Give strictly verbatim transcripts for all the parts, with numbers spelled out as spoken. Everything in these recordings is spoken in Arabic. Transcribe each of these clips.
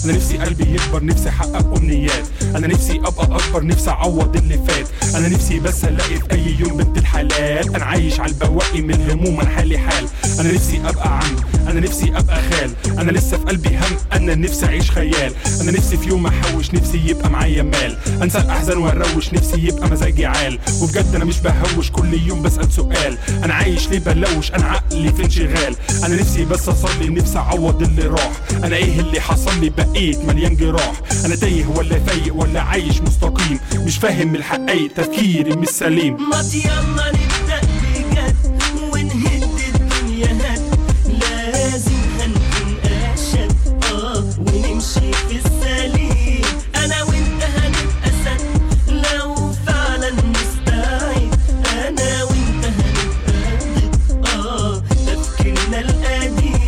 انا نفسي قلبي يكبر، نفسي احقق امنيات، انا نفسي ابقى اكبر، نفسي اعوض اللي فات، انا نفسي بس الاقي في اي يوم بنت الحلال، انا عايش على البواقي من الهموم، انا حالي حال، انا نفسي ابقى عم، انا نفسي ابقى خال، انا لسه في قلبي هم، انا نفسي اعيش خيال، انا نفسي في يوم احوش، نفسي يبقى معايا مال، انسى الاحزان واروش، نفسي يبقى مزاجي عال، وبجد انا مش بهوش، كل يوم بسأل سؤال، انا عايش ليه بلوش، انا عقلي في انشغال، انا نفسي بس اصلي، نفسي اعوض اللي راح، انا ايه اللي حصل لي، بقيت مليان جراح، انا تايه ولا فايق ولا عايش مستقيم، مش فاهم الحقايق، تفكيري مش سليم. ما يلا نبدأ بجد ونهد الدنيا هد، لازم هنكون أشد اه ونمشي في السليم، أنا وأنت هنبقى سد لو فعلا نستعيد، أنا وأنت هنبقى ضد اه تفكيرنا القديم.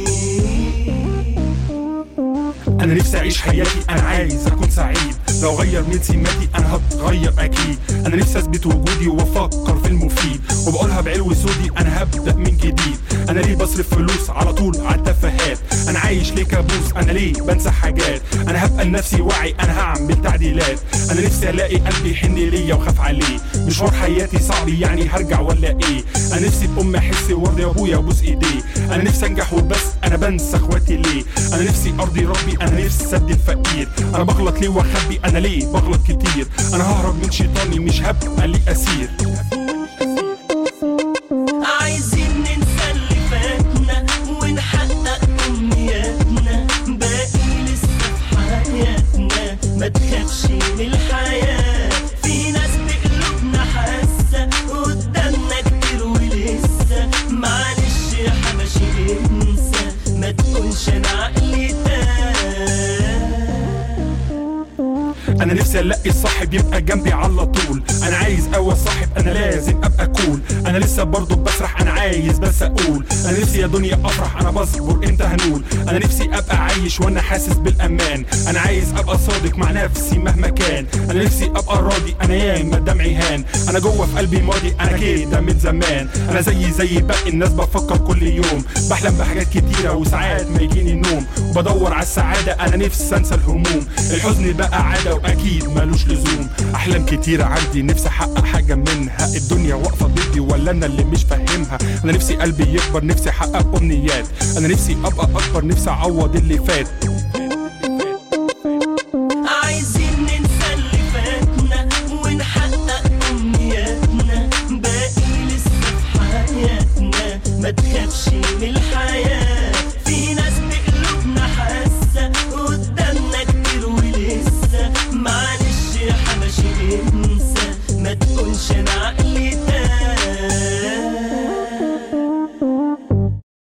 انا نفسي اعيش حياتي، انا عايز اكون سعيد، لو غير من سماتي انا هتغير اكيد، انا نفسي اثبت وجودي وافكر في المفيد، وبقولها بعلو صوتي انا هبدا من جديد، انا ليه بصرف فلوس على طول على التفاهات، انا عايش ليه كابوس، انا ليه بنسى حاجات، انا هبقى لنفسي واعي، انا هعمل تعديلات، انا نفسي الاقي قلبي يحن ليا وخاف عليه، مشوار حياتي صعب يعني هرجع ولا ايه، انا نفسي بامي احس وارضي ابويا وابوس ايديه، انا نفسي انجح وبس انا بنسى اخواتي ليه، انا نفسي ارضي ربي، انا نفسي ادي الفقير، انا بغلط ليه واخبي، انا ليه بغلط كتير، انا ههرب من شيطاني مش هبقى ليه اسير. عايزين ننسى اللي فاتنا ونحقق امنياتنا، باقي لسه في حياتنا، ما تخافش من الحياة، في ناس بقلوبنا حاسة قدامنا كتير ولسه، معلش يا حبشي انسى، ما تكونش انا عقلي انا نفسي الاقي صاحب يبقى جنبي على طول، انا عايز اول صاحب، انا لازم ابقى كول، انا لسه برضو بسرح، انا عايز بس اقول، انا نفسي يا دنيا افرح، انا بصبر امتى هنول، انا نفسي ابقى عايش وانا حاسس بالامان، انا عايز ابقى صادق مع نفسي مهما كان، انا نفسي ابقى راضي، انا ياما دمعي هان، انا جوه في قلبي ماضي، انا كده من زمان، انا زي زي باقي الناس بفكر كل يوم، بحلم بحاجات كتيره وساعات ما يجيني النوم، وبدور على السعاده، انا نفسي انسى الهموم، الحزن بقى عاده واكيد مالوش لزوم، احلام كتيره عندي نفسي احقق حاجه منها، الدنيا واقفه ضدي ولا انا اللي مش فاهمها، انا نفسي قلبي يكبر، نفسي احقق امنيات، انا نفسي ابقى اكبر، نفسي اعوض اللي فات. عايزين ننسى اللي فاتنا ونحقق امنياتنا، باقي لسه في حياتنا، ما تخافش من الحياة، في ناس بقلوبنا حاسة قدامنا كتير ولسه، معلش يا حبشي انسى، ما تكونش انا